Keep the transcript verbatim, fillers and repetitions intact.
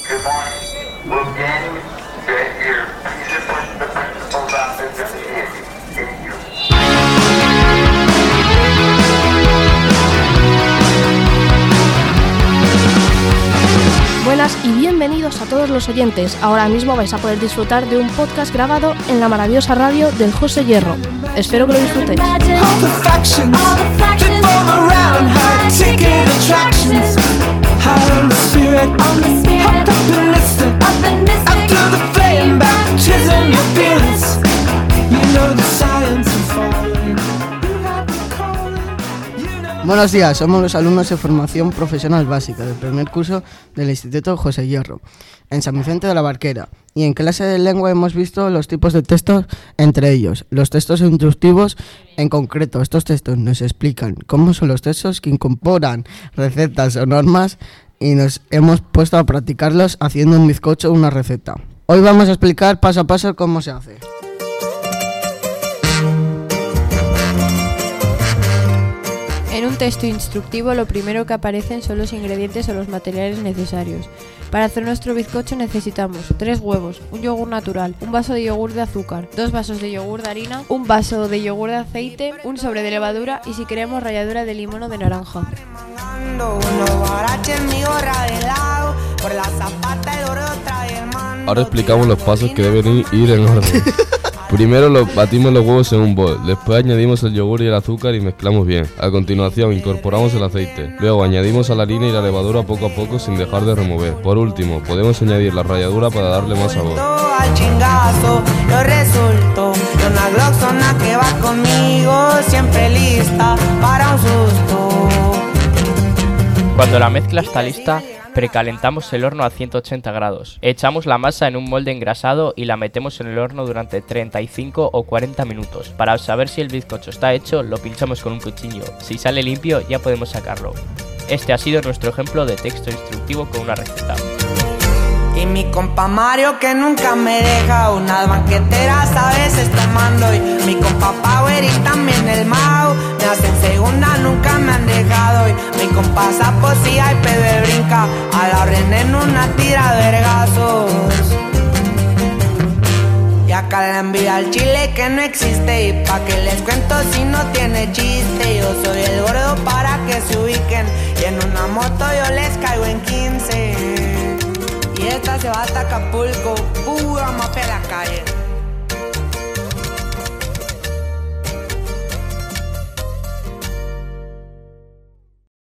Good morning. Will Danny get here? Please report to the principal's office immediately. Thank you. Buenas y bienvenidos a todos los oyentes. Ahora mismo vais a poder disfrutar de un podcast grabado en la maravillosa radio del José Hierro. Espero que lo disfrutéis. Buenos días, somos los alumnos de formación profesional básica del primer curso del Instituto José Hierro, en San Vicente de la Barquera, y en clase de lengua hemos visto los tipos de textos, entre ellos los textos instructivos. En concreto, estos textos nos explican cómo son los textos que incorporan recetas o normas y nos hemos puesto a practicarlos haciendo un bizcocho o una receta. Hoy vamos a explicar paso a paso cómo se hace. En un texto instructivo lo primero que aparecen son los ingredientes o los materiales necesarios. Para hacer nuestro bizcocho necesitamos tres huevos, un yogur natural, un vaso de yogur de azúcar, dos vasos de yogur de harina, un vaso de yogur de aceite, un sobre de levadura y si queremos ralladura de limón o de naranja. Ahora explicamos los pasos que deben ir en orden. Primero los batimos los huevos en un bol, después añadimos el yogur y el azúcar y mezclamos bien. A continuación incorporamos el aceite, luego añadimos a la harina y la levadura poco a poco sin dejar de remover. Por último, podemos añadir la ralladura para darle más sabor. Al chingazo, yo resulto de una gloxona que va conmigo, siempre lista para un susto. Cuando la mezcla está lista, precalentamos el horno a ciento ochenta grados. Echamos la masa en un molde engrasado y la metemos en el horno durante treinta y cinco o cuarenta minutos. Para saber si el bizcocho está hecho, lo pinchamos con un cuchillo. Si sale limpio, ya podemos sacarlo. Este ha sido nuestro ejemplo de texto instructivo con una receta. Y mi compa Mario que nunca me deja, unas banqueteras a veces tomando. Y mi compa Power y también el Mau, me hacen segunda, nunca me han dejado. Y mi compa Sapo sí hay pedo de brinca, a la orden en una tira de vergazos. Y acá la envidia al chile que no existe, y pa' que les cuento si no tiene chiste. Yo soy el gordo para que se ubiquen, y en una moto yo les caigo en quince. Y esta se va hasta Acapulco, pura mafia de la calle.